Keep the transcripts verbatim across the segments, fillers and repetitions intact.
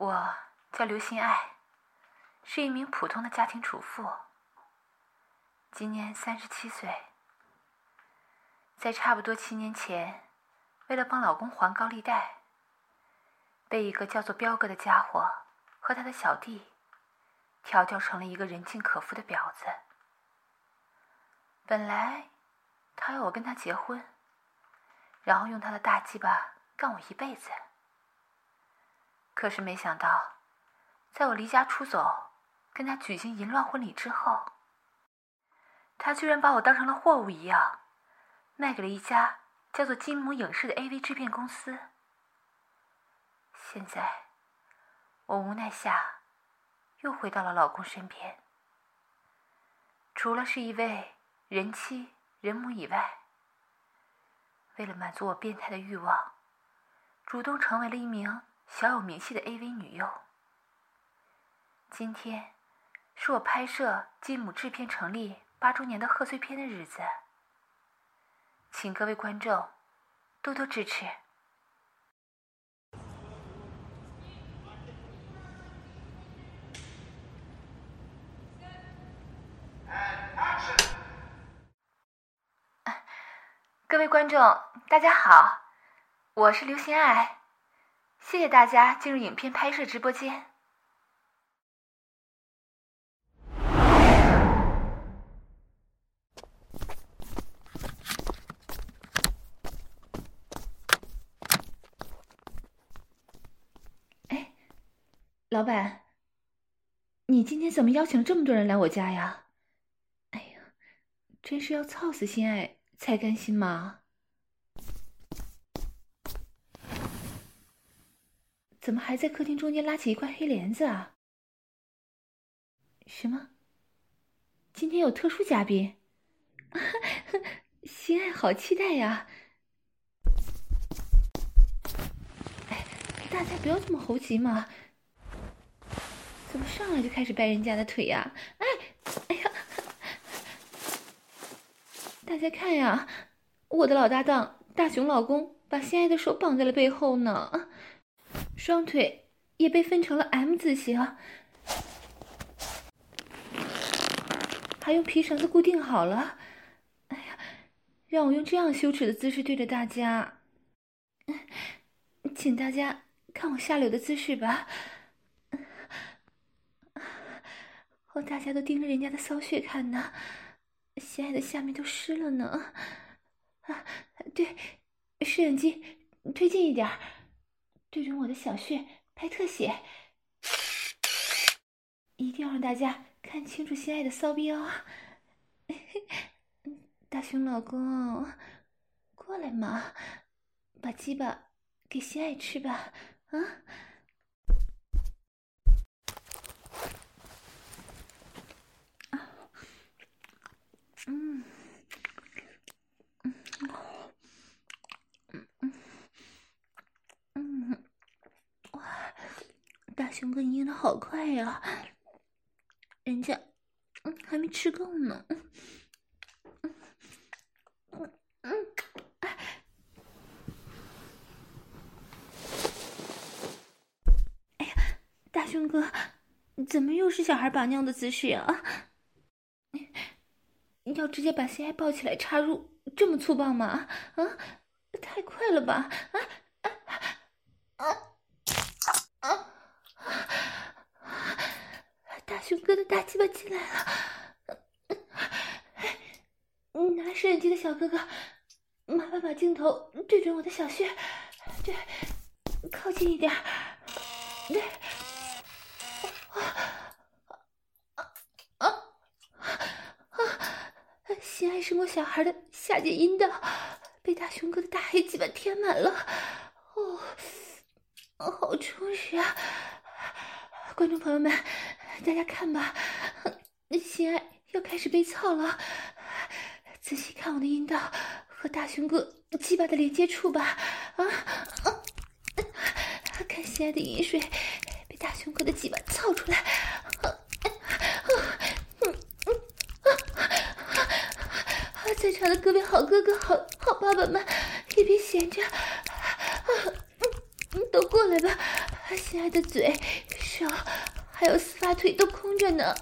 我叫刘心爱，是一名普通的家庭主妇，今年三十七岁。在差不多七年前，为了帮老公还高利贷，被一个叫做彪哥的家伙和他的小弟调教成了一个人尽可夫的婊子。本来他要我跟他结婚，然后用他的大鸡巴干我一辈子。可是没想到，在我离家出走，跟他举行淫乱婚礼之后，他居然把我当成了货物一样，卖给了一家叫做金母影视的 A V 制片公司。现在，我无奈下，又回到了老公身边。除了是一位人妻人母以外，为了满足我变态的欲望，主动成为了一名小有名气的 A V 女优。今天是我拍摄金母制片成立八周年的贺岁片的日子，请各位观众多多支持。各位观众大家好，我是刘心爱，谢谢大家进入影片拍摄直播间。哎，老板，你今天怎么邀请了这么多人来我家呀？哎呀，真是要操死心爱才甘心吗？怎么还在客厅中间拉起一块黑帘子啊？什么？今天有特殊嘉宾？心爱好期待呀！哎，大家不要这么猴急嘛！怎么上来就开始掰人家的腿呀？哎，哎呀！大家看呀，我的老搭档大熊老公把心爱的手绑在了背后呢，双腿也被分成了 M 字形，还用皮绳子固定好了。哎呀，让我用这样羞耻的姿势对着大家，请大家看我下流的姿势吧。哦，大家都盯着人家的骚穴看呢，心爱的下面都湿了呢。啊，对，摄影机推进一点，对准我的小穴拍特写，一定要让大家看清楚心爱的骚逼哦。大熊老公，过来嘛，把鸡巴给心爱吃吧，啊！嗯，嗯，嗯嗯嗯，哇，大熊哥你硬的好快呀，人家嗯还没吃够呢。嗯嗯嗯，哎呀，大熊哥，怎么又是小孩把尿的姿势啊？你要直接把心爱抱起来插入，这么粗暴吗？啊，太快了吧！啊啊啊啊！大熊哥的大鸡巴进来了！你拿摄影机的小哥哥，麻烦把镜头对准我的小穴，对，靠近一点，对。心爱生过小孩的下界阴道被大熊哥的大黑鸡巴填满了，哦，好充实啊！观众朋友们，大家看吧，心爱要开始被操了，仔细看我的阴道和大熊哥鸡巴的连接处吧，啊啊！看心爱的饮水被大熊哥的鸡巴操出来，啊在场的各位好哥哥、好好爸爸们，也别闲着，啊，嗯，都过来吧， 心爱的嘴、手还有丝袜腿都空着呢。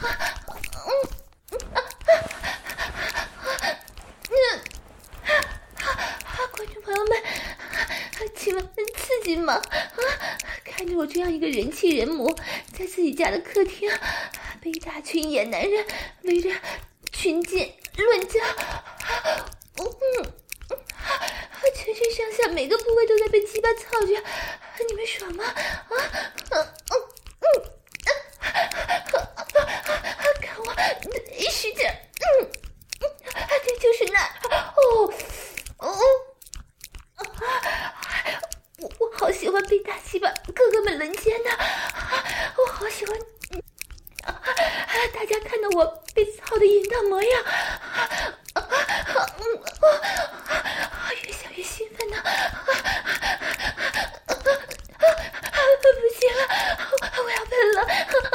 观众朋友们，请问刺激吗？看着我这样一个人妻人母，在自己家的客厅被一大群野男人围着群奸乱交，嗯，全身上下每个部位都在被鸡巴操着，你们爽吗？啊，嗯嗯嗯，看我使劲，嗯嗯，对，就是那，哦哦，我我好喜欢被大鸡巴哥哥们轮奸的，我好喜欢。大家看到我被操的淫荡模样，越想越兴奋呢。不行了，我要喷了。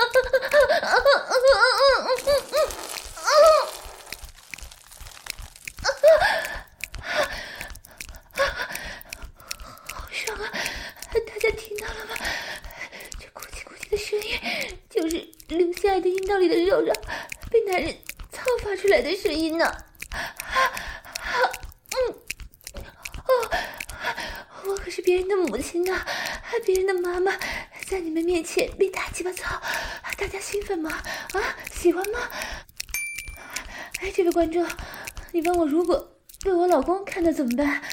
好爽啊！大家听到了吗？这咕叽咕叽的声音就是流下来的阴道里的肉肉被男人操发出来的声音呢。嗯，哦，我可是别人的母亲呢，别人的妈妈，在你们面前被大鸡巴操，大家兴奋吗？啊，喜欢吗？哎，这位观众，你问我如果被我老公看到怎么办？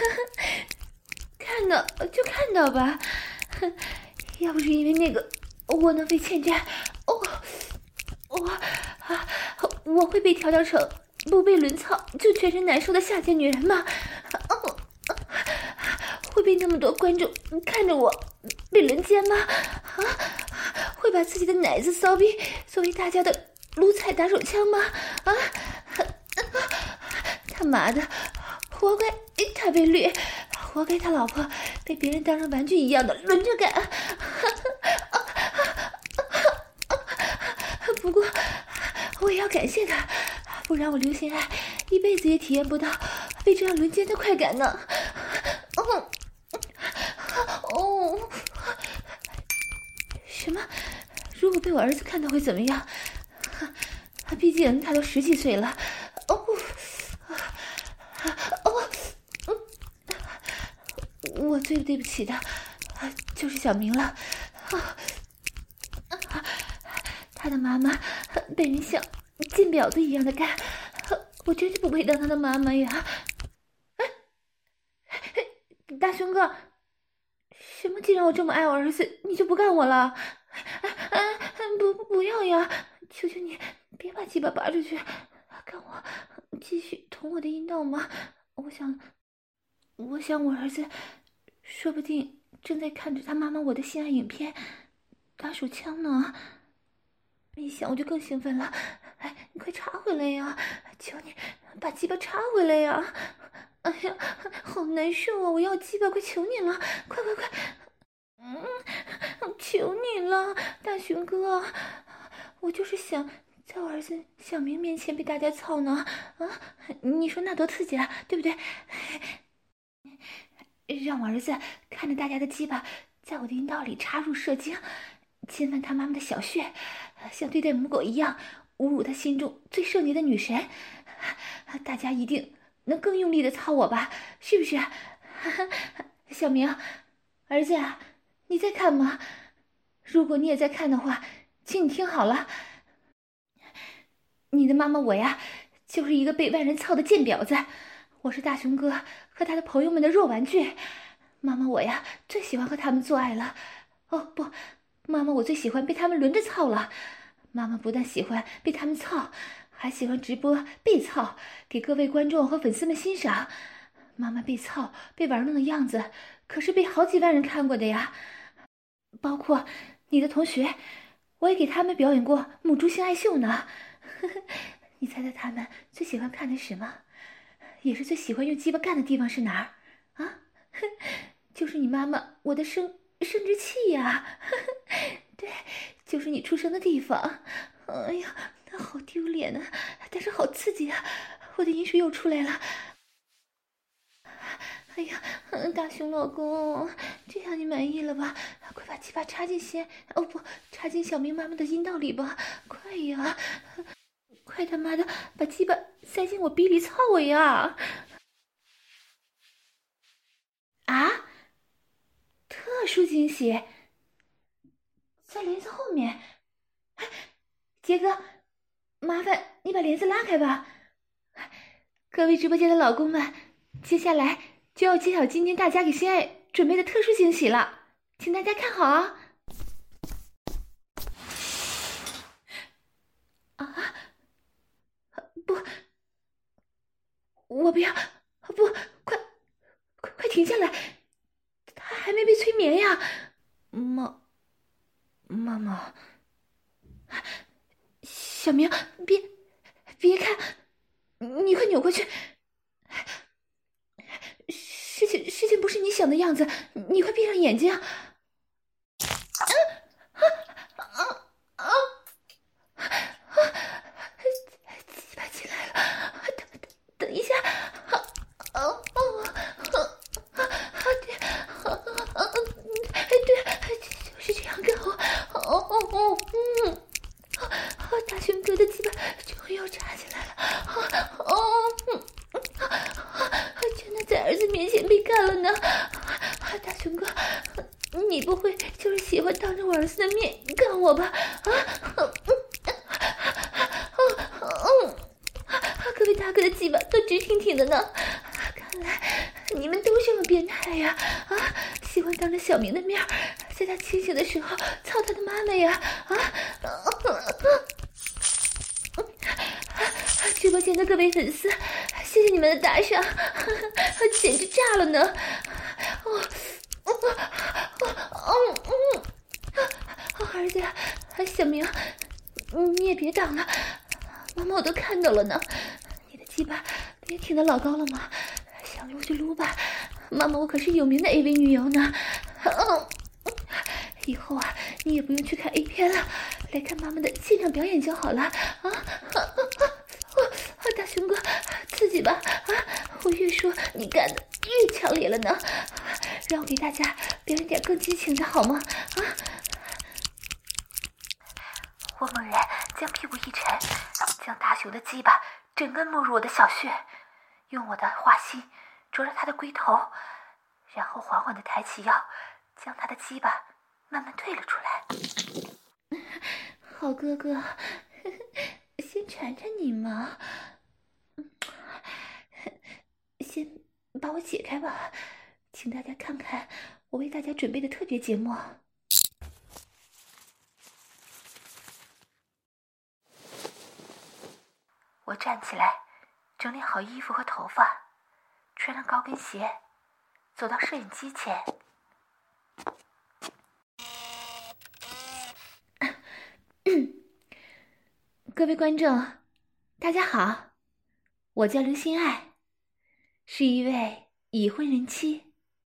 看到就看到吧，要不是因为那个窝囊废欠债，哦，我啊，我会被调教成不被轮操就全身难受的下贱女人吗？哦，会被那么多观众看着我被轮奸吗？啊，会把自己的奶子骚逼作为大家的撸菜打手枪吗？啊，他妈的，活该他被绿，活该他老婆被别人当成玩具一样的轮着干。不过我也要感谢他，不然我刘心爱一辈子也体验不到被这样轮奸的快感呢。哦哦，什么？如果被我儿子看到会怎么样？毕竟他都十几岁了。哦哦，嗯，我最对不起的就是小明了。他的妈妈被人像贱婊子一样的干，我真是不配当他的妈妈呀！大雄哥，什么既然我这么爱我儿子，你就不干我了？不不要呀！求求你别把鸡巴拔出去，干我继续捅我的阴道吗？我想，我想我儿子说不定正在看着他妈妈我的性爱影片打手枪呢。一想我就更兴奋了，哎，你快插回来呀！求你把鸡巴插回来呀！哎呀，好难受啊！我要鸡巴，快求你了，快快快！嗯，求你了，大雄哥，我就是想在我儿子小明面前被大家操呢。啊，你说那多刺激啊，对不对？让我儿子看着大家的鸡巴在我的阴道里插入射精，侵犯他妈妈的小穴，像对待母狗一样侮辱他心中最圣洁的女神，大家一定能更用力的操我吧，是不是？小明，儿子啊，你在看吗？如果你也在看的话，请你听好了，你的妈妈我呀，就是一个被万人操的贱婊子，我是大雄哥和他的朋友们的弱玩具，妈妈我呀最喜欢和他们做爱了。哦不，妈妈我最喜欢被他们轮着操了。妈妈不但喜欢被他们操，还喜欢直播被操，给各位观众和粉丝们欣赏。妈妈被操被玩弄的样子可是被好几万人看过的呀，包括你的同学，我也给他们表演过母猪性爱秀呢。你猜猜他们最喜欢看的是什么？也是最喜欢用鸡巴干的地方是哪儿啊？就是你妈妈我的生生殖器呀。对，就是你出生的地方。哎呀，好丢脸啊，但是好刺激啊，我的阴水又出来了。哎呀，大熊老公，这样你满意了吧？快鸡巴插进先，哦不，插进小明妈妈的阴道里吧，快呀！快他妈的把鸡巴塞进我逼里，操我呀！啊！特殊惊喜，在帘子后面。杰哥，麻烦你把帘子拉开吧。各位直播间的老公们，接下来就要揭晓今天大家给心爱准备的特殊惊喜了，请大家看好啊！啊！不，我不要！不，快快快停下来！他还没被催眠呀！妈，妈妈，小明，别别看，你快扭过去！事情事情不是你想的样子，你快闭上眼睛！啊啊啊啊！鸡巴进来了，等等等一下！啊啊啊啊！对，啊啊对，就是这样更好。哦哦哦，嗯，大熊哥的鸡巴终于要插进来了。哦哦，嗯，真的在儿子面前被干了呢。大熊哥，你不会就是喜欢当着我儿子的面干我吧？啊，嗯嗯，各位大哥的鸡巴都直挺挺的呢，看来你们都这么变态呀！啊，喜欢当着小明的面，在他清醒的时候操他的妈妈呀！啊，直播间的各位粉丝，谢谢你们的打赏，简直炸了呢！哦，哦哦嗯，儿子，小明，你也别挡了，妈妈我都看到了呢。你的鸡巴也挺得老高了吗？想撸就撸吧，妈妈我可是有名的 A V 女优呢。嗯，以后啊，你也不用去看 A 片了，来看妈妈的现场表演就好了。啊啊啊啊！大熊哥，刺激吧！啊，我越说你干的越强烈了呢。让我给大家表演点更激情的好吗？啊！我猛然将屁股一沉，将大熊的鸡巴整根没入我的小穴，用我的花心啄着他的龟头，然后缓缓地抬起腰，将他的鸡巴慢慢退了出来。好哥哥，先缠缠你嘛，先把我解开吧，请大家看看我为大家准备的特别节目。我站起来，整理好衣服和头发，穿上高跟鞋，走到摄影机前。各位观众，大家好，我叫刘心爱，是一位已婚人妻。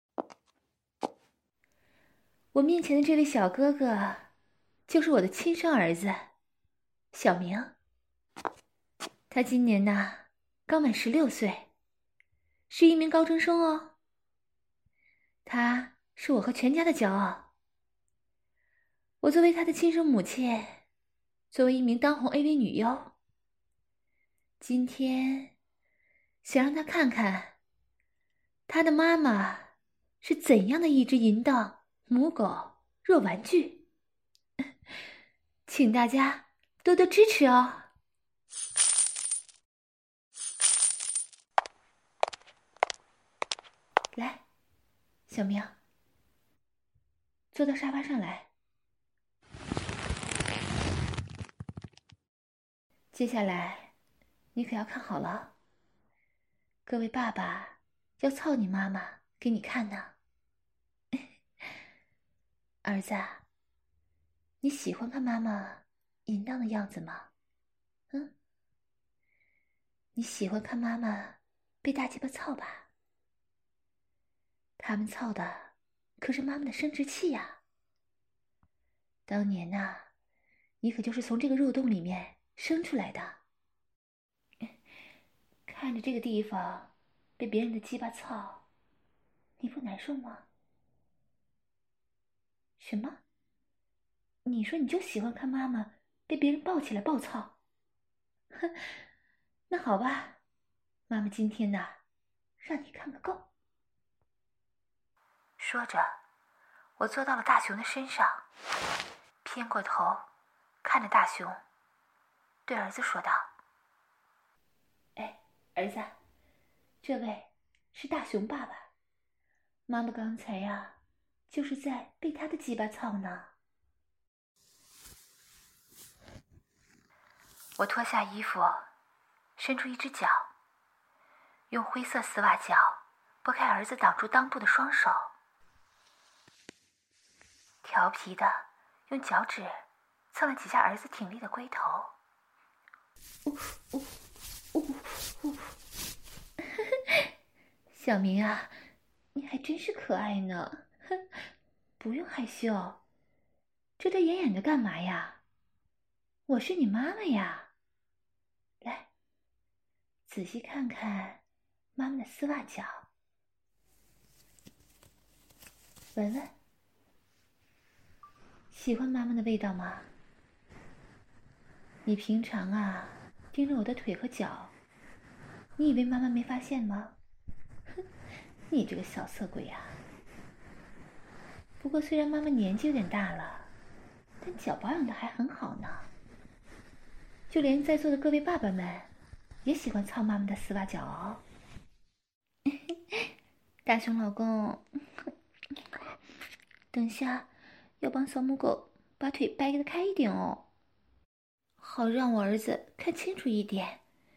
我面前的这位小哥哥，就是我的亲生儿子，小明。他今年呢，刚满十六岁，是一名高中生哦。他是我和全家的骄傲。我作为他的亲生母亲，作为一名当红 A V 女优，今天想让他看看他的妈妈是怎样的一只淫荡母狗弱玩具，请大家多多支持哦。来，小明，坐到沙发上来。接下来，你可要看好了，各位爸爸要操你妈妈给你看呢。儿子，你喜欢看妈妈淫荡的样子吗？嗯？你喜欢看妈妈被大鸡巴操吧？他们操的可是妈妈的生殖器呀。当年呐、啊，你可就是从这个肉洞里面生出来的。看着这个地方被别人的鸡巴操，你不难受吗？ 什么？你说你就喜欢看妈妈被别人抱起来暴操？哼，那好吧，妈妈今天呢，让你看个够。说着，我坐到了大熊的身上，偏过头看着大熊，对儿子说道：“哎，儿子，这位是大熊爸爸，妈妈刚才呀，就是在被他的鸡巴操呢。”我脱下衣服，伸出一只脚，用灰色丝袜脚拨开儿子挡住裆部的双手，调皮的用脚趾蹭了几下儿子挺立的龟头。呜呜呜呜！小明啊，你还真是可爱呢，哼，不用害羞，遮遮掩掩的干嘛呀？我是你妈妈呀。来，仔细看看妈妈的丝袜脚，闻闻，喜欢妈妈的味道吗？你平常啊盯着我的腿和脚，你以为妈妈没发现吗？哼，你这个小色鬼呀！不过虽然妈妈年纪有点大了，但脚保养的还很好呢。就连在座的各位爸爸们也喜欢操妈妈的丝袜脚哦。大熊老公，等下要帮小母狗把腿掰得开一点哦，好让我儿子看清楚一点。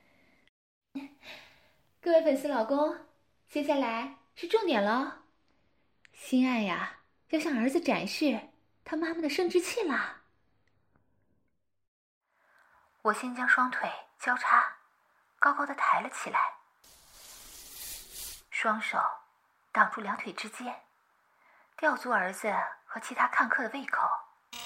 各位粉丝老公，接下来是重点了，心爱呀，要向儿子展示他妈妈的生殖器啦。我先将双腿交叉，高高的抬了起来，双手挡住两腿之间，吊足儿子和其他看客的胃口，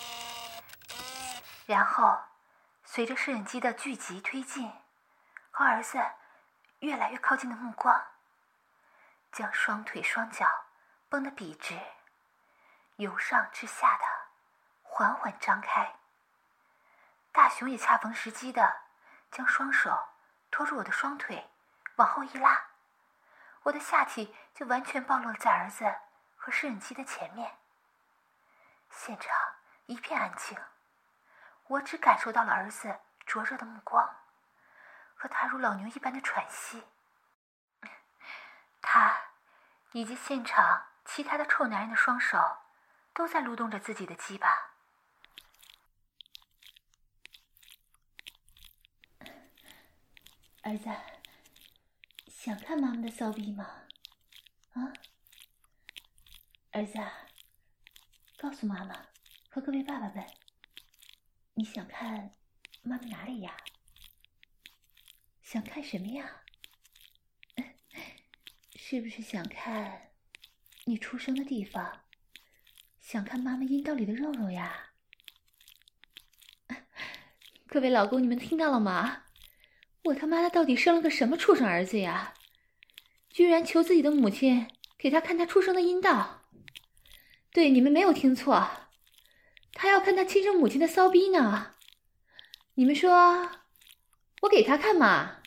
然后随着摄影机的聚集推进和儿子越来越靠近的目光，将双腿双脚绷得笔直，由上至下的缓缓张开。大熊也恰逢时机的将双手托住我的双腿，往后一拉，我的下体就完全暴露在儿子和摄影机的前面。现场一片安静，我只感受到了儿子灼热的目光和他如老牛一般的喘息。他以及现场其他的臭男人的双手都在撸动着自己的鸡巴。儿子，想看妈妈的骚逼吗？啊？儿子，告诉妈妈和各位爸爸们，你想看妈妈哪里呀？想看什么呀？是不是想看你出生的地方？想看妈妈阴道里的肉肉呀？各位老公，你们听到了吗？我他妈的到底生了个什么畜生儿子呀？居然求自己的母亲给他看他出生的阴道。对，你们没有听错，他要看他亲生母亲的骚逼呢。你们说我给他看吗？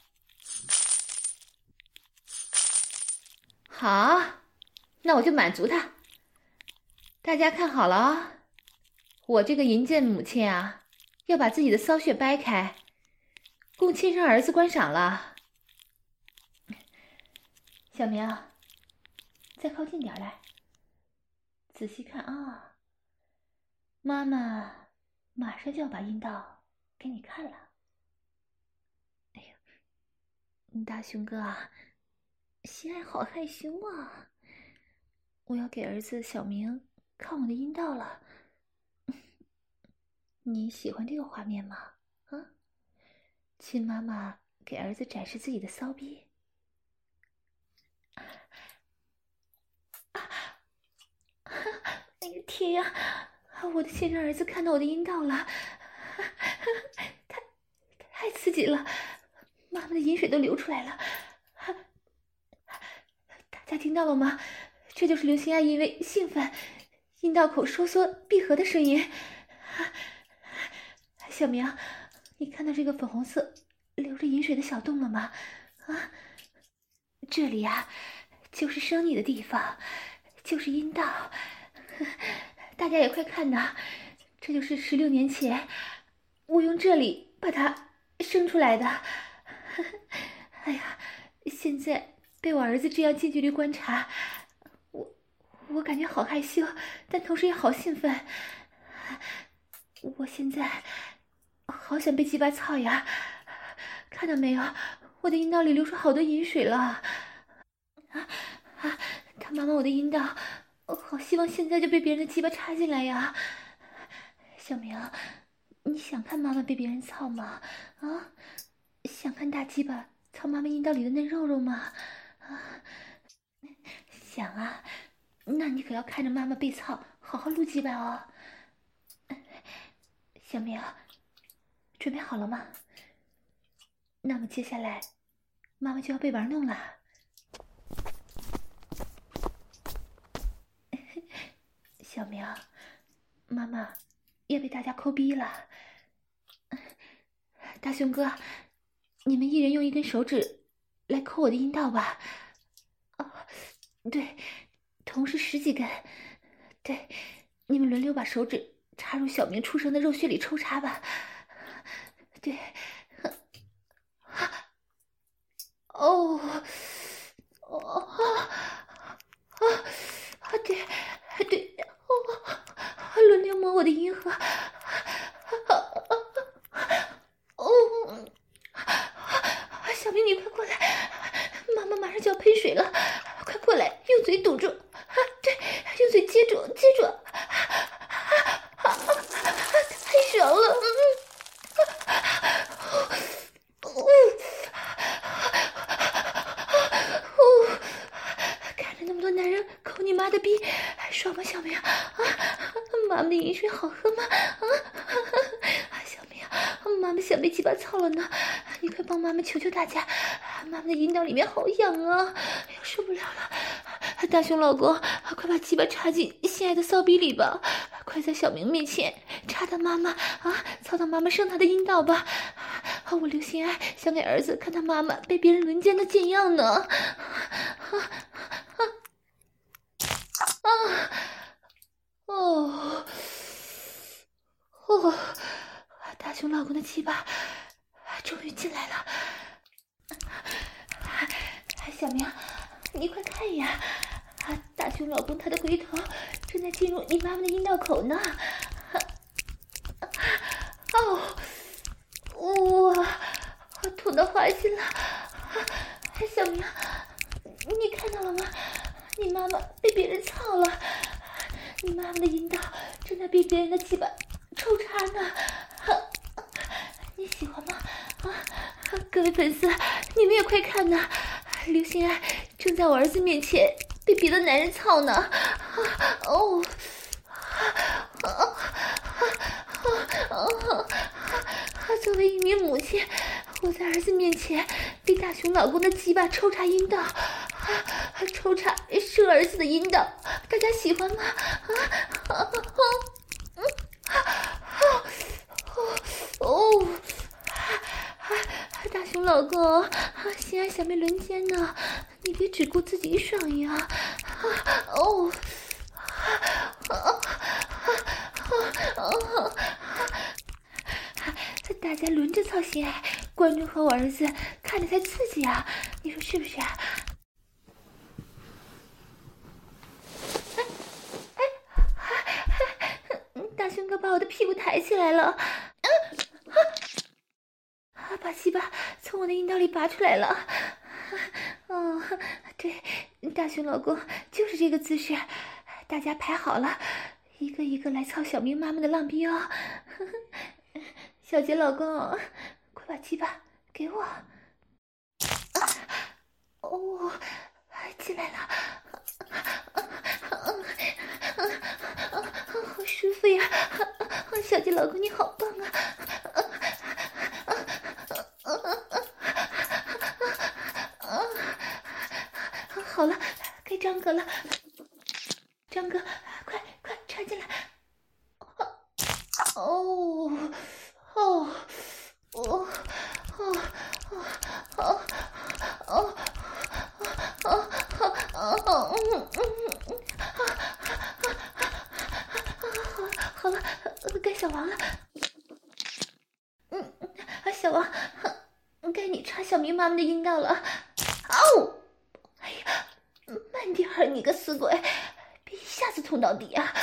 好，那我就满足他。大家看好了啊，我这个淫贱母亲啊，要把自己的骚穴掰开，供亲生儿子观赏了。小明，再靠近点来，仔细看啊，妈妈马上就要把阴道给你看了。哎呀，大熊哥啊，心爱好害羞啊！我要给儿子小明看我的阴道了。你喜欢这个画面吗？啊，亲妈妈给儿子展示自己的骚逼。哎呀天呀！我的亲生儿子看到我的阴道了，太太刺激了，妈妈的饮水都流出来了。大家听到了吗？这就是刘心爱因为兴奋阴道口收缩闭合的声音。小明，你看到这个粉红色流着饮水的小洞了吗？啊，这里啊，就是生你的地方，就是阴道。大家也快看呐，这就是十六年前我用这里把它生出来的。哎呀，现在被我儿子这样近距离观察，我我感觉好害羞，但同时也好兴奋。我现在好想被鸡巴操呀！看到没有，我的阴道里流出好多饮水了。啊啊！他妈妈，我的阴道，我好希望现在就被别人的鸡巴插进来呀！小明，你想看妈妈被别人操吗？啊，想看大鸡巴操妈妈阴道里的嫩肉肉吗？啊，想啊，那你可要看着妈妈被操，好好撸鸡巴哦。小明，准备好了吗？那么接下来，妈妈就要被玩弄了。小明，妈妈也被大家抠逼了。大雄哥，你们一人用一根手指来抠我的阴道吧。哦，对，同时十几根。对，你们轮流把手指插入小明出生的肉穴里抽插吧。对。哦，哦，啊啊，对对，哦，轮流摸我的阴核。哦，小明，你快过来，妈妈马上就要喷水了，快过来，用嘴堵住。啊，对，用嘴接住，接住。啊，太爽了，嗯，哦。哦，看着那么多男人抠你妈的逼，爽吗，小明？啊，妈妈的饮水好喝吗？啊，小明，妈妈想被鸡巴操了呢，你快帮妈妈求求大家，妈妈的阴道里面好痒啊，哎呦受不了了！大雄老公，快把鸡巴插进心爱的骚逼里吧，快在小明面前插到妈妈啊，操到妈妈生他的阴道吧！我刘心爱想给儿子看他妈妈被别人轮奸的贱样呢。啊啊啊！哦哦，大雄老公的鸡巴终于进来了。小明，你快看呀！大雄老公他的龟头正在进入你妈妈的阴道口呢。哦，哇！痛到花心了，小明，你看到了吗？你妈妈被别人操了，你妈妈的阴道正在被别人的鸡巴抽插呢，你喜欢吗？啊，各位粉丝，你们也快看呐！刘心爱正在我儿子面前被别的男人操呢，哦，啊啊啊啊！作为一名母亲，我在儿子面前被大雄老公的鸡巴抽插阴道，啊，抽插生儿子的阴道，大家喜欢吗？啊啊啊！嗯啊啊哦，大雄老公，心爱想被轮奸呢，你别只顾自己爽呀！啊哦，啊啊啊啊！大家轮着操心爱，观众和我儿子看着才刺激啊！你说是不是啊？哎哎，大雄哥把我的屁股抬起来了，啊啊！把鸡巴从我的阴道里拔出来了。哦，对，大雄老公就是这个姿势，大家排好了，一个一个来操小明妈妈的浪逼哦。小杰老公，快把鸡巴给我！啊，哦，进来了，啊啊啊！好舒服呀！小杰老公你好棒啊！好了，该张哥了，张哥，快快插好了，该小王了。嗯，小王，该你插小明妈妈的阴道了。嗷！哎呀，慢点儿，你个死鬼，别一下子捅到底啊！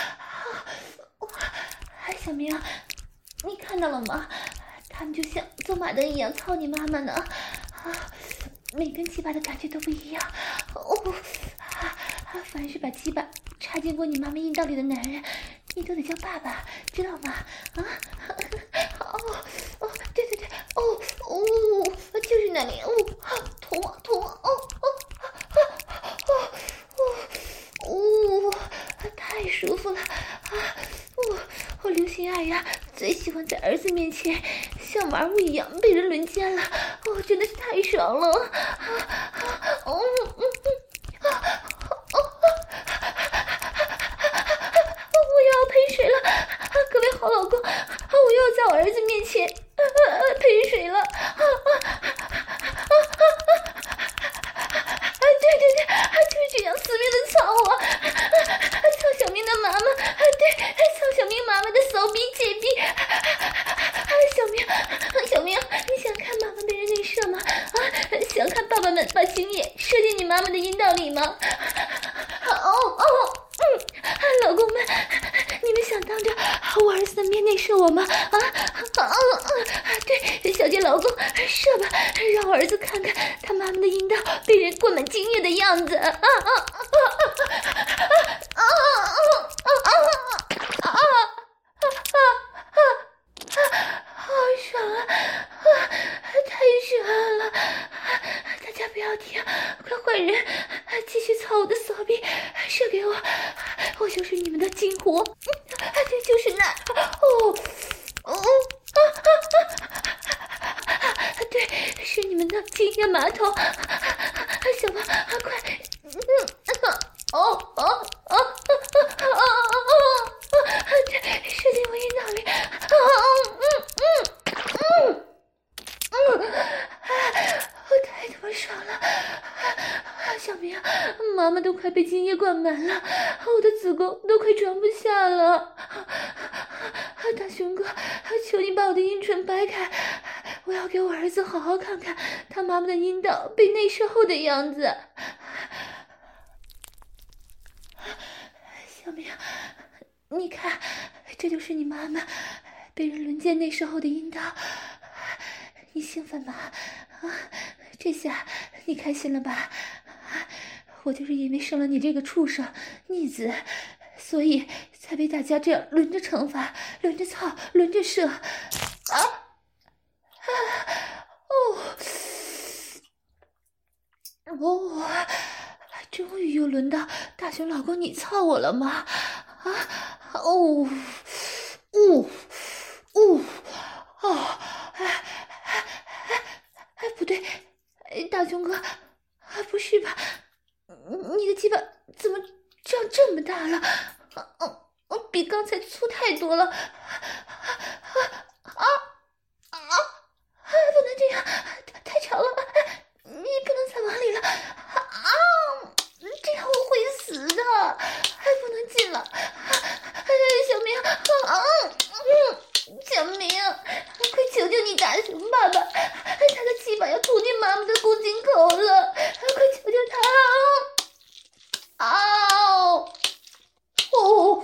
小明，你看到了吗？他们就像走马灯一样操你妈妈呢。啊，每根鸡巴的感觉都不一样。哦，啊，凡是把鸡巴插进过你妈妈阴道里的男人，你都得叫爸爸，知道吗？啊，哦哦，对对对，哦哦，就是那里，哦，痛啊痛啊，哦哦哦哦哦，太舒服了啊！我我刘心爱呀，最喜欢在儿子面前像玩物一样被人轮奸了，哦，真的是太爽了！啊啊哦嗯嗯啊哦啊！我又要喷水了，啊，各位好老公，啊，我又要在我儿子面前啊啊喷水了，啊啊啊啊！对对对，啊，就是这样死命的操我，啊，操小明的妈妈，啊，对，操小明妈妈的骚逼姐逼，啊，小明，小明，你想看妈妈被人内射吗？啊，想看爸爸们把精液射进你妈妈的阴道里吗？哦哦，嗯，老公们，你们想当着我儿子的面内射我吗？啊啊啊！对，小姐老公，射吧，让我儿子看看他妈妈的阴道被人灌满精液的样子！啊啊啊啊啊啊啊啊啊！好爽啊！啊，太爽了！大家不要停，快换人，继续操我的骚逼，射给我，我就是你们的金湖，对，就是那，哦，哦，啊啊啊！对，是你们的经验马桶，小王，快，嗯，哦哦哦哦哦哦哦，对，射进我阴道里，哦嗯嗯嗯嗯，我太他妈爽了！小明，妈妈都快被精液灌满了，我的子宫都快装不下了。大雄哥，求你把我的阴唇掰开，我要给我儿子好好看看他妈妈的阴道被内射后的样子。小明，你看，这就是你妈妈被人轮奸内射后的阴道，你兴奋吗？啊，这下你开心了吧？我就是因为生了你这个畜生逆子，所以才被大家这样轮着惩罚，轮着操，轮着射。啊啊哦哦，终于又轮到大雄老公你操我了吗？啊哦哦哦哦，哎哎哎，不对，大雄哥，不是吧？你的鸡巴怎么长这么大了？哦哦，比刚才粗太多了！啊啊啊！不能这样，太长了，你不能再往里了！啊，这样我会死的，还不能进了！小明，啊嗯，小明，快求求你大雄爸爸，他的鸡巴要吐进妈妈的宫颈口了，快求求他！嗷！哦！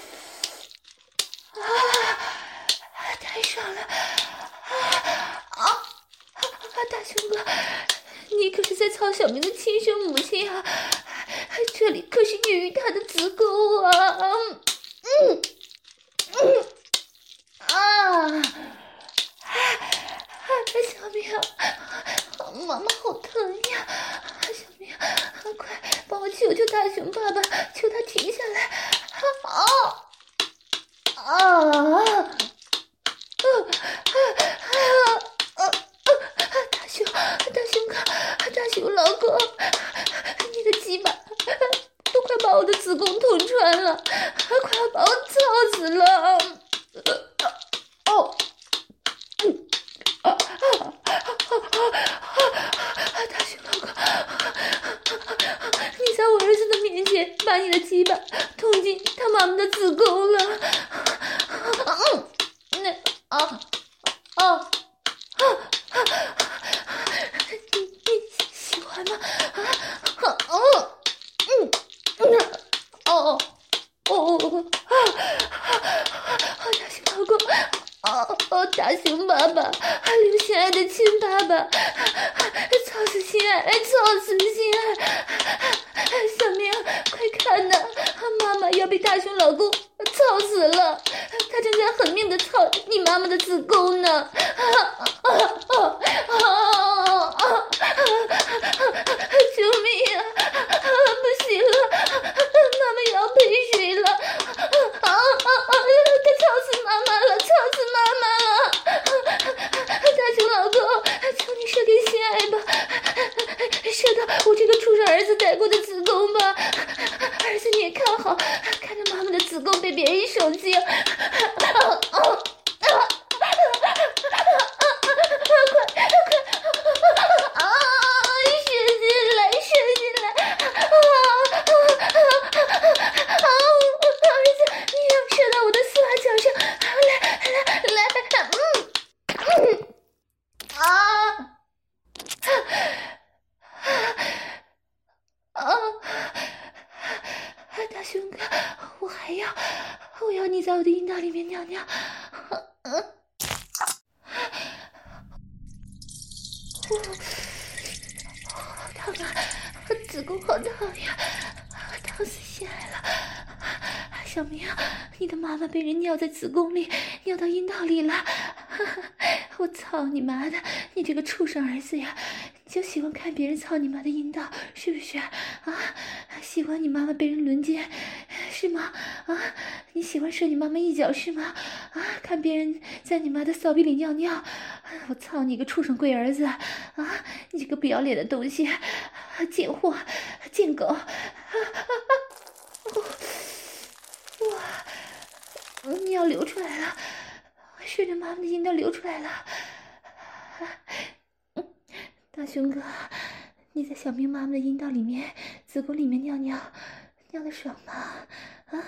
啊！太爽了！啊啊！大雄哥，你可是在操小明的亲生母亲啊！这里可是孕育他的子宫啊！嗯嗯啊！小明，妈妈好疼呀！小明，快帮我求求大雄爸爸，求他停下来！啊啊啊！大雄，大雄哥，大雄老公，你的鸡巴都快把我的子宫捅穿了，快要把我操死了！哦，嗯，啊啊啊！大雄老公，你在我儿子的面前把你的鸡巴捅进他妈妈的子宫了！ 爸，刘心爱的亲爸爸，操死心爱，操死心爱！小明，快看呐，妈妈要被大熊老公操死了，他正在狠命的操你妈妈的子宫呢！救命啊！不行了，妈妈要喷水了！啊啊啊！他操死妈妈了，操死妈妈了！大熊老公，求你射给心爱吧，射到我这个畜生儿子带过的子宫吧！儿子你也看好，看着妈妈的子宫被别人手击！啊啊啊！快快！啊！射进来，射进来！啊啊！儿子，你要射到我的丝袜脚上！来来来，嗯嗯啊啊！大熊哥，我还要，我要你在我的阴道里面尿尿。嗯。好烫啊！子宫好烫呀，烫死心爱了！小明，你的妈妈被人尿在子宫里，尿到阴道里了！我操你妈的，你这个畜生儿子呀！你就喜欢看别人操你妈的阴道，是不是啊？喜欢你妈妈被人轮奸，是吗？啊，你喜欢射你妈妈一脚是吗？啊，看别人在你妈的骚逼里尿尿，我操你个畜生龟儿子！啊，你这个不要脸的东西，贱货，贱狗！啊啊啊！哇，尿流出来了，顺着妈妈的阴道流出来了。大熊哥，你在小明妈妈的阴道里面、子宫里面尿尿，尿得爽吗？啊！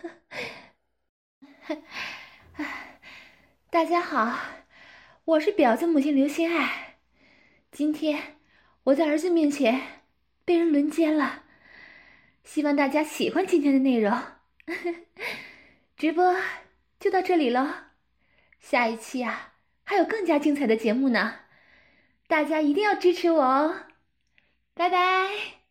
大家好，我是婊子母亲刘心爱。今天我在儿子面前被人轮奸了，希望大家喜欢今天的内容。直播就到这里了，下一期啊还有更加精彩的节目呢，大家一定要支持我哦，拜拜。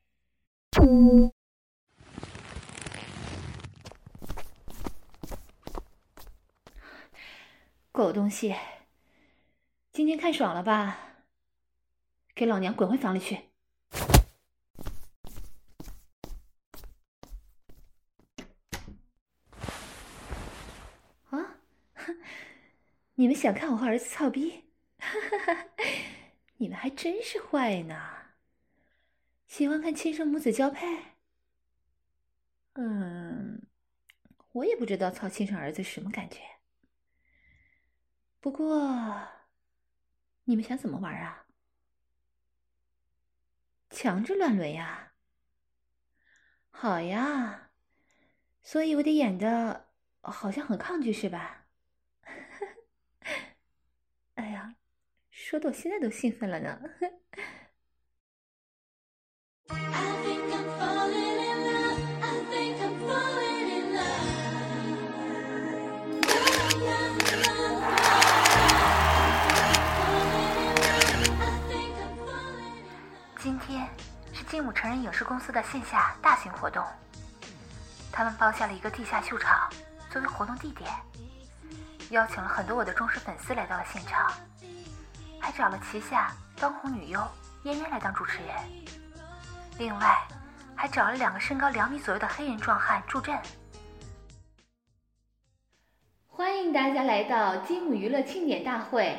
狗东西，今天看爽了吧？给老娘滚回房里去！啊，你们想看我和儿子操逼？你们还真是坏呢！喜欢看亲生母子交配？嗯，我也不知道操亲生儿子什么感觉。不过，你们想怎么玩啊？强制乱伦呀？好呀，所以我得演的好像很抗拒是吧？哎呀，说的我现在都兴奋了呢。今天是金武成人影视公司的线下大型活动，他们包下了一个地下秀场作为活动地点，邀请了很多我的忠实粉丝来到了现场，还找了旗下当红女优嫣嫣来当主持人，另外还找了两个身高两米左右的黑人壮汉助阵。欢迎大家来到金武娱乐庆典大会。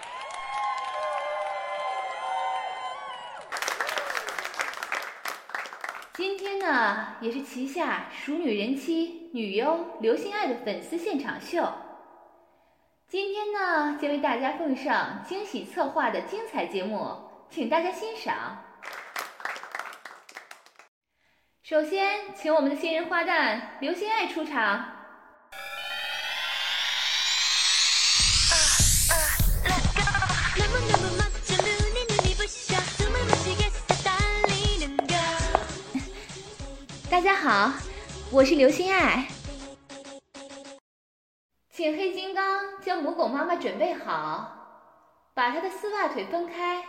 今天呢，也是旗下熟女人妻女优刘心爱的粉丝现场秀。今天呢，将为大家奉上惊喜策划的精彩节目，请大家欣赏。首先，请我们的新人花旦刘心爱出场。大家好，我是刘心爱，请黑金刚将母狗妈妈准备好。 把他的丝袜腿分开，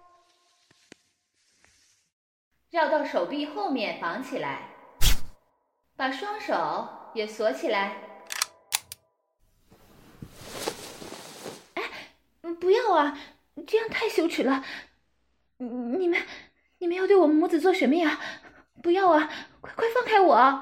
绕到手臂后面绑起来，把双手也锁起来。哎，不要啊，这样太羞耻了。你们你们要对我们母子做什么呀？不要啊，快快放开我。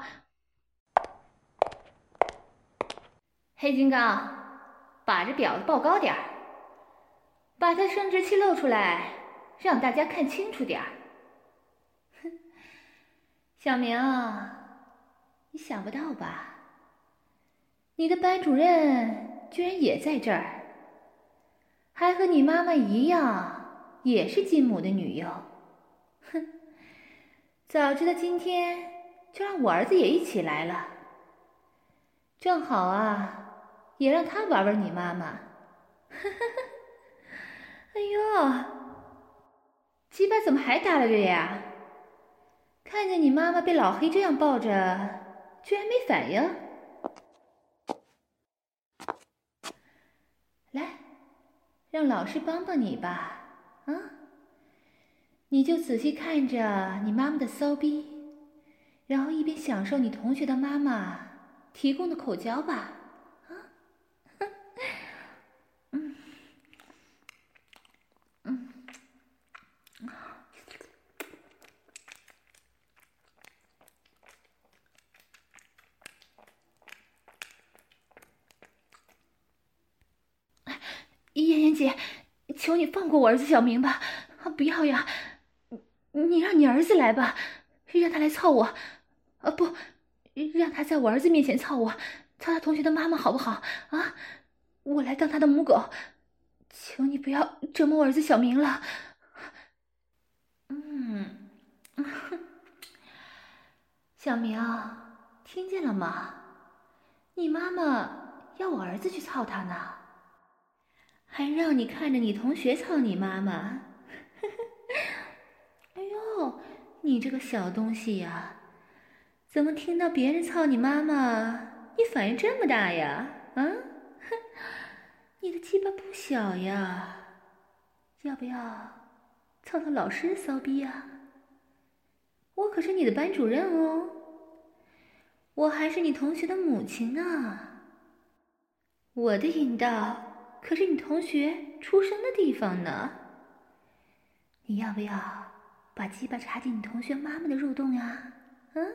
黑金刚，把这婊子抱高点儿，把她生殖器露出来，让大家看清楚点儿。哼，小明，你想不到吧？你的班主任居然也在这儿，还和你妈妈一样，也是金母的女友。哼，早知道今天就让我儿子也一起来了，正好啊，也让他玩玩你妈妈。哎呦，鸡巴怎么还耷拉着呀？看见你妈妈被老黑这样抱着，居然没反应。来，让老师帮帮你吧，啊？你就仔细看着你妈妈的骚逼，然后一边享受你同学的妈妈提供的口交吧，啊？嗯嗯。妍妍姐，求你放过我儿子小明吧！不要呀，你让你儿子来吧，让他来操我。啊不，让他在我儿子面前操我，操他同学的妈妈好不好？啊，我来当他的母狗。求你不要折磨我儿子小明了。嗯，小明，听见了吗？你妈妈要我儿子去操他呢。还让你看着你同学操你妈妈。哎呦，你这个小东西呀，怎么听到别人操你妈妈，你反应这么大呀？啊，你的鸡巴不小呀，要不要操操老师的骚逼呀？我可是你的班主任哦，我还是你同学的母亲呢。我的阴道可是你同学出生的地方呢，你要不要把鸡巴插进你同学妈妈的肉洞呀？嗯，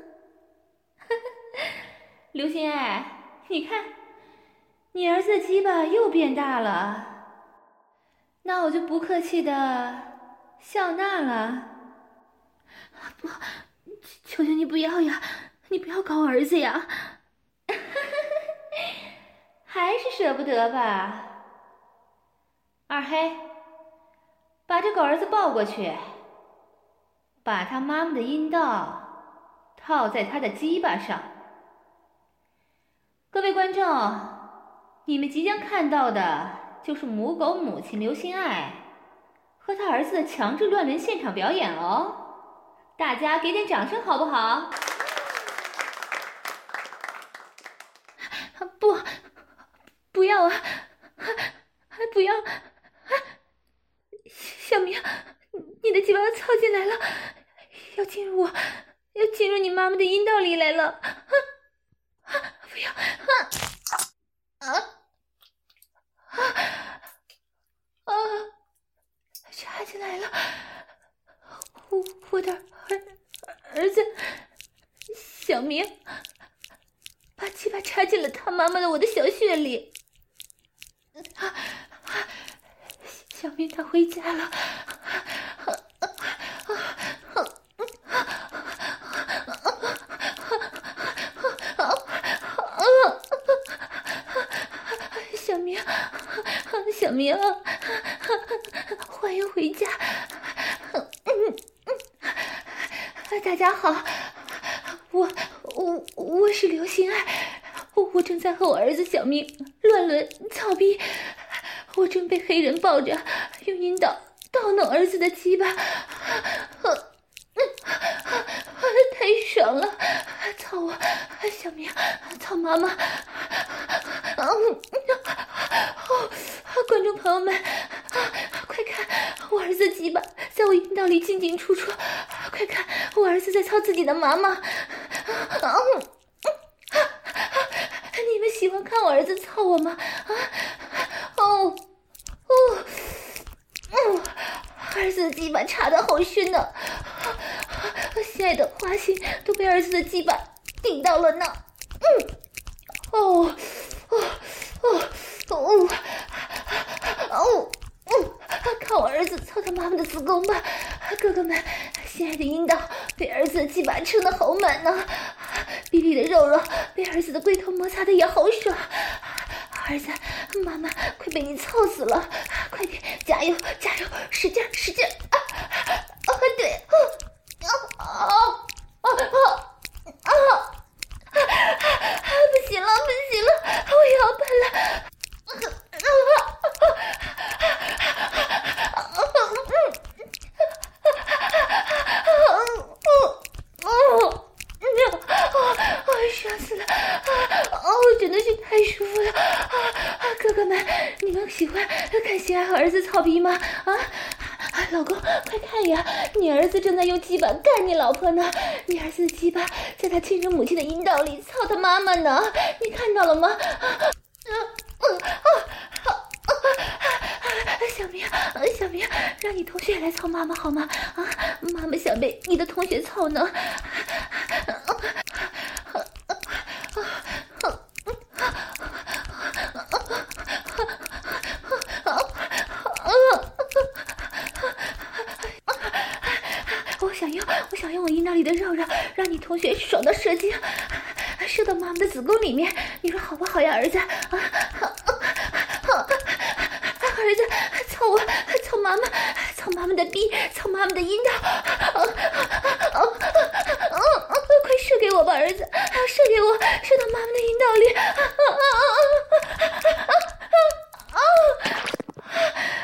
刘心爱，你看，你儿子的鸡巴又变大了，那我就不客气的笑纳了。不，求求你不要呀，你不要搞儿子呀。还是舍不得吧？二黑，把这狗儿子抱过去，把他妈妈的阴道套在他的鸡巴上。各位观众，你们即将看到的就是母狗母亲刘心爱和他儿子的强制乱伦现场表演哦，大家给点掌声好不好？不，不要啊！不要！小明，你的鸡巴要操进来了，要进入我，要进入你妈妈的阴道里来了！不要！啊啊啊！插进来了！我我的儿儿子小明，把鸡巴插进了他妈妈的我的小穴里。啊啊！小明他回家了。小明，小明，欢迎回家。大家好，我我我是刘心爱，我正在和我儿子小明乱伦操逼，我正被黑人抱着用阴道倒弄儿子的鸡巴，太爽了！操我，小明，操妈妈！观众朋友们， 我儿子鸡巴在我阴道里进进出出，快看，我儿子在操自己的妈妈。你们喜欢看我儿子操我吗？啊，哦，哦，哦，儿子的鸡巴插得好深呢，心爱的花心都被儿子的鸡巴顶到了呢。嗯，哦，哦，哦，哦，哦，哦，看我儿子操他妈妈的子宫吧，哥哥们，心爱的阴道被儿子的鸡巴撑得好满呢，比利的肉肉被儿子的龟头摩擦的也好爽。儿子，妈妈快被你操死了，快点，加油加油，使劲使劲！啊啊，对，啊啊啊啊啊啊！不行了不行了，我要喷了！爽死了！哦，真的是太舒服了！啊，哥哥们，你们喜欢看心爱和儿子操逼吗？啊，老公，快看呀，你儿子正在用鸡巴干你老婆呢！你儿子的鸡巴在他亲生母亲的阴道里操他妈妈呢！你看到了吗？啊啊啊啊！小明，小明，让你同学来操妈妈好吗？啊，妈妈想被你的同学操呢。我想用，我想用我阴道里的肉肉，让你同学爽到射精，射到妈妈的子宫里面，你说好不好呀，儿子？啊，儿子，操我，操妈妈，操妈妈的逼，操妈妈的阴道，啊啊啊啊！快射给我吧，儿子，射给我，射到妈妈的阴道里，啊啊啊啊啊啊！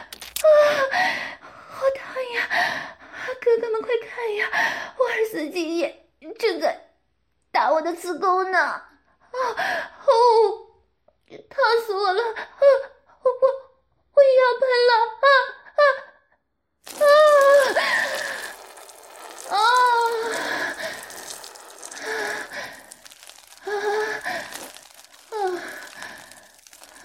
好烫呀！哥哥们快看呀，我儿子鸡也正在打我的子宫呢！啊哦，烫死我了！啊，我我也要喷了！啊啊啊！啊啊啊！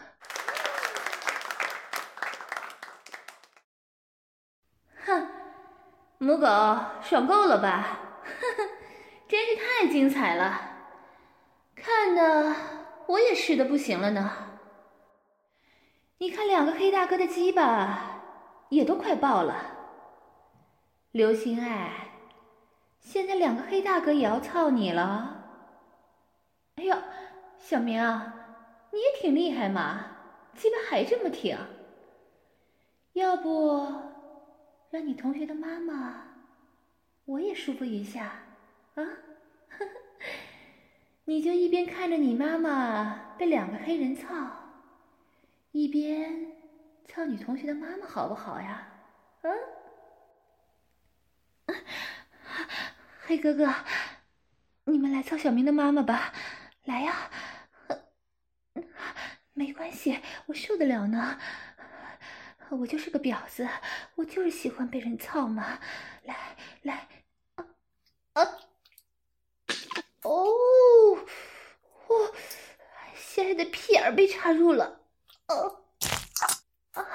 哼，母狗爽够了吧？呵呵，真是太精彩了，看的我也湿的不行了呢。你看两个黑大哥的鸡巴也都快爆了。刘心爱，现在两个黑大哥也要操你了。哎呦，小明，你也挺厉害嘛，鸡巴还这么挺。要不让你同学的妈妈我也舒服一下啊？你就一边看着你妈妈被两个黑人操，一边操你同学的妈妈好不好呀？啊？黑哥哥，你们来操小明的妈妈吧，来呀！没关系，我受得了呢。我就是个婊子，我就是喜欢被人操嘛。来来，啊啊！哦，我心爱的屁眼被插入了，哦啊！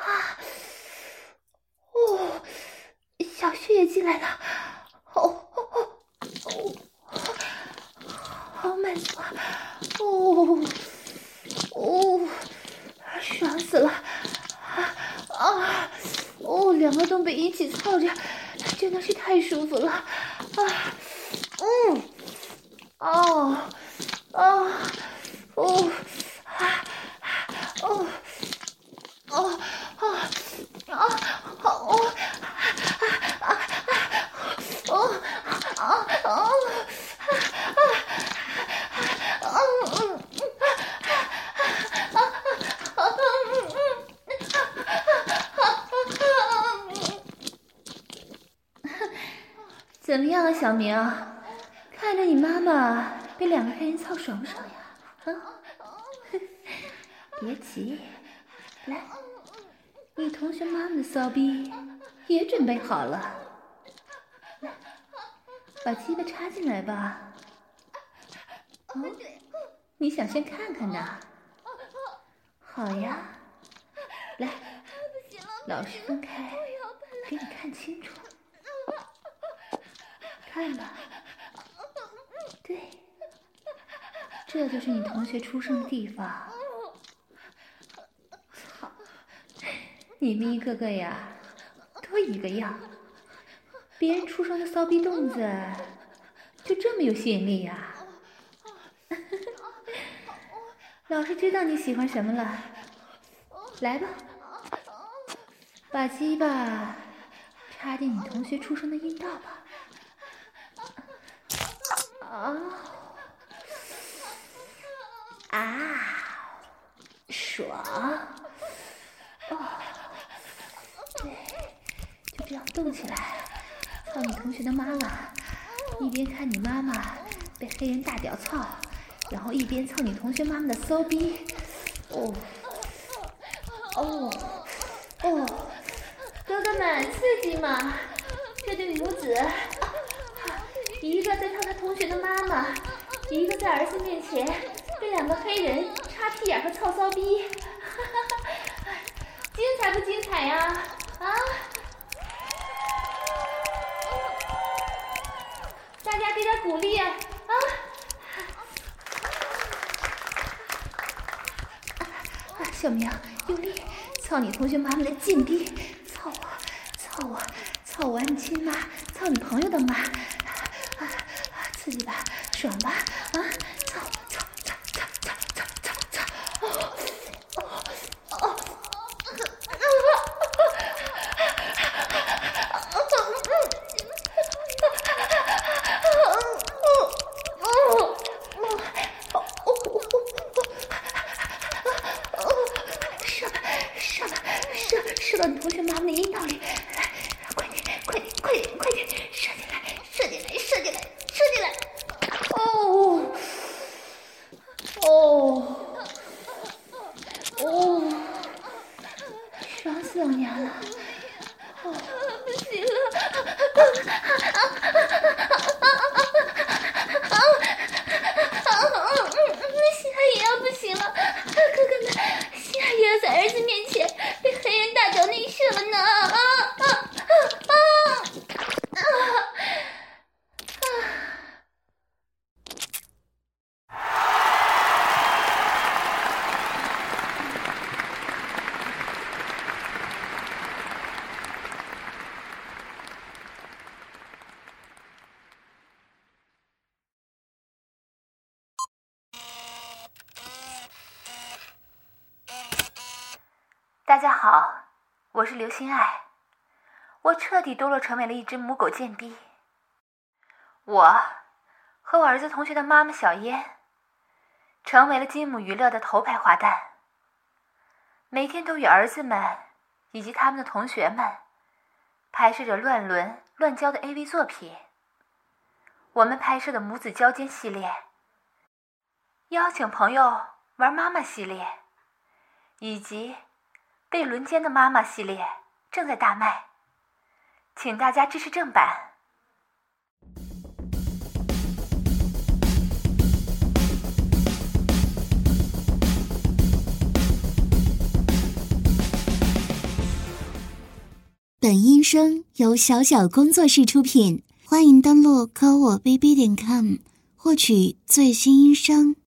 哦，小穴也进来了，哦哦哦哦，好满足啊！哦哦，爽死了！啊啊！哦，两个东北一起操着，真的是太舒服了啊！嗯，哦哦哦啊哦哦哦啊哦哦啊啊哦啊哦怎么样啊，小明？看着你妈妈被两个黑人操爽不爽呀？啊，别急，来，你同学妈妈的骚逼也准备好了，来，把鸡巴插进来吧。哦，你想先看看呢？好呀，来，老实分开，给你看清楚。看吧，对，这就是你同学出生的地方。操，你们一个个呀，都一个样。别人出生的骚逼洞子，就这么有吸引力呀？老师知道你喜欢什么了，来吧，把鸡巴插进你同学出生的阴道吧。啊啊，爽！哦，对，就这样动起来，操你同学的妈妈！一边看你妈妈被黑人大屌操，然后一边操你同学妈妈的骚逼。哦哦哦，哥哥们，刺激吗？这对母子，一个在操他同学的妈妈，一个在儿子面前被两个黑人插屁眼和操骚逼，精彩不精彩呀？啊！大家给点鼓励啊！啊，小明，用力操你同学妈妈的劲逼，操我，操我，操我安亲妈，操你朋友的妈，啊啊，刺激吧，爽吧，啊，操操操操操操操操，哦哦哦。射到你同学妈妈的阴道里，来，快点，快点，快点，快点，射进来，射进来，射进来，射进来！哦，哦，哦，爽死老娘了！哦，不行了！心海也要不行了，哥哥们，心海也要在儿子面前被黑人大脚内射了呢！啊啊啊啊啊！大家好，我是刘心爱，我彻底堕落成为了一只母狗贱逼。我和我儿子同学的妈妈小燕，成为了金母娱乐的头牌花旦，每天都与儿子们以及他们的同学们拍摄着乱伦乱交的 A V 作品。我们拍摄的母子交奸系列，邀请朋友玩妈妈系列，以及被轮奸的妈妈系列正在大卖，请大家支持正版。 本音声由小小工作室出品，欢迎登录科我 B B 点 com 获取最新音声。